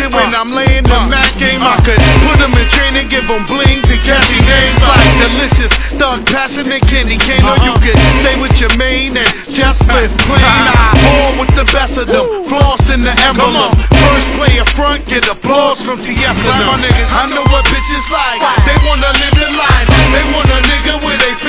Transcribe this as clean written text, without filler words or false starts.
it when I'm laying the Mac game. I could put them in training, give them bling to catchy names like Delicious, Thug, Passion, and Candy Cane. Or you could stay with your main and just live clean. I all with the best of them, floss in the emblem. First play up front, get applause from TF and them. I know what bitches like, they wanna live their life. They want a nigga with a